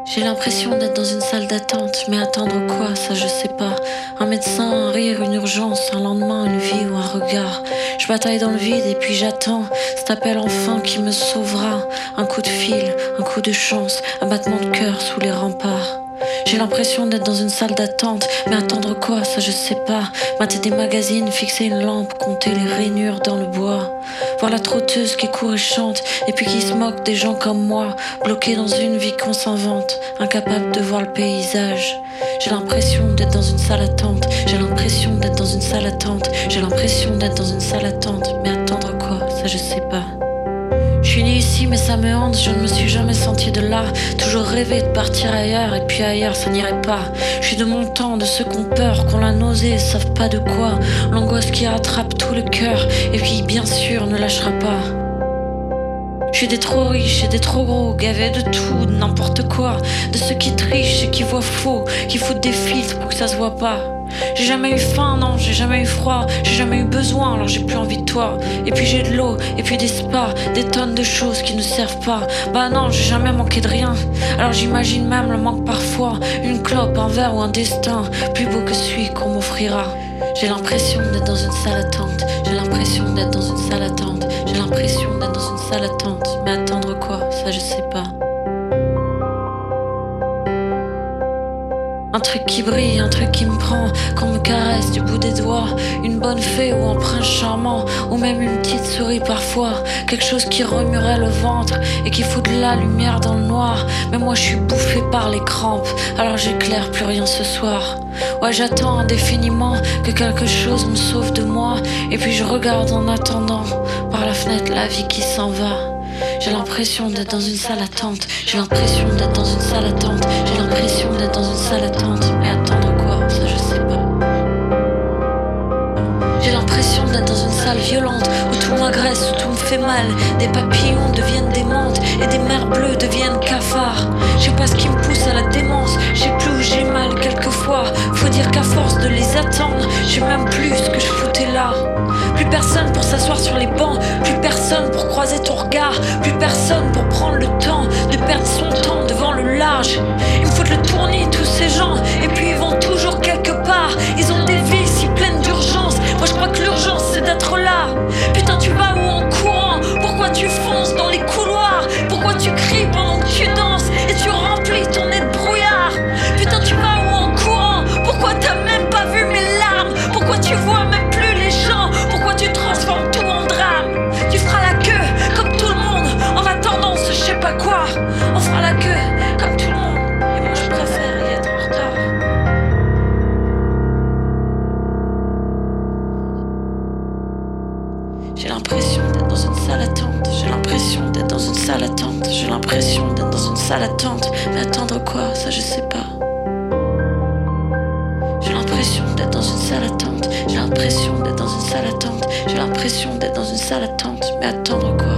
J'ai l'impression d'être dans une salle d'attente, mais attendre quoi, ça je sais pas. Un médecin, un rire, une urgence, un lendemain, une vie ou un regard. Je bataille dans le vide et puis j'attends cet appel enfin qui me sauvera. Un coup de fil, un coup de chance, un battement de cœur sous les remparts. J'ai l'impression d'être dans une salle d'attente, mais attendre quoi, ça je sais pas. Mater des magazines, fixer une lampe, compter les rainures dans le bois. Voir la trotteuse qui court et chante, et puis qui se moque des gens comme moi, bloqués dans une vie qu'on s'invente, incapable de voir le paysage. J'ai l'impression d'être dans une salle attente, j'ai l'impression d'être dans une salle attente, j'ai l'impression d'être dans une salle attente, mais attendre quoi, ça je sais pas. Je suis née ici mais ça me hante, je ne me suis jamais sentie de là. Toujours rêvé de partir ailleurs et puis ailleurs ça n'irait pas. Je suis de mon temps, de ceux qui ont peur, qu'on la nausée, savent pas de quoi. L'angoisse qui rattrape tout le cœur et qui bien sûr ne lâchera pas. Je suis des trop riches et des trop gros, gavés de tout, de n'importe quoi. De ceux qui trichent et qui voient faux, qui foutent des filtres pour que ça se voit pas. J'ai jamais eu faim, non, j'ai jamais eu froid, j'ai jamais eu besoin, alors j'ai plus envie de toi. Et puis j'ai de l'eau, et puis des spas, des tonnes de choses qui ne servent pas. Bah non, j'ai jamais manqué de rien, alors j'imagine même le manque parfois. Une clope, un verre ou un destin, plus beau que celui qu'on m'offrira. J'ai l'impression d'être dans une salle attente, j'ai l'impression d'être dans une salle attente, j'ai l'impression d'être dans une salle attente, mais attendre quoi, ça je sais pas. Un truc qui brille, un truc qui me prend, qu'on me caresse du bout des doigts. Une bonne fée ou un prince charmant, ou même une petite souris parfois. Quelque chose qui remuerait le ventre et qui fout de la lumière dans le noir. Mais moi je suis bouffée par les crampes, alors j'éclaire plus rien ce soir. Ouais, j'attends indéfiniment que quelque chose me sauve de moi. Et puis je regarde en attendant par la fenêtre la vie qui s'en va. J'ai l'impression d'être dans une salle attente, j'ai l'impression d'être dans une salle attente, j'ai l'impression d'être dans une salle attente, mais attendre quoi, ça je sais pas. J'ai l'impression d'être dans une salle violente, où tout m'agresse, où tout me fait mal. Des papillons deviennent des menthes, et des mers bleues deviennent cafards. Je sais pas ce qui me pousse à la démence, je sais plus où j'ai mal quelquefois. Faut dire qu'à force de les attendre, je sais même plus ce que je foutais là. Plus personne pour s'asseoir sur les bancs, plus personne pour croiser ton regard, plus personne pour prendre le temps de perdre son temps devant le large. Ils me foutent le tournis tous ces gens, et puis ils vont toujours quelque part. Ils ont des vies si pleines d'urgence, moi je crois que l'urgence c'est d'être là. Putain, tu vas où en courant? Pourquoi tu fonces dans les couloirs? Pourquoi tu cries pendant que tu danses et tu remplis ton nez de brouillard? Putain, tu vas où en courant? Pourquoi t'as même pas vu mes larmes? Pourquoi tu vois même plus les gens? Pourquoi tu transformes tout en drame? Tu feras la queue comme tout le monde en attendant ce je sais pas quoi. On fera la queue comme tout le monde, et moi je préfère y être en retard. J'ai l'impression d'être dans une salle attente, j'ai l'impression d'être dans une salle attente, j'ai l'impression d'être dans une salle attente, mais attendre quoi, ça je sais pas. J'ai l'impression d'être dans une salle attente, j'ai l'impression d'être dans une salle attente, j'ai l'impression d'être dans une salle attente, mais attendre quoi?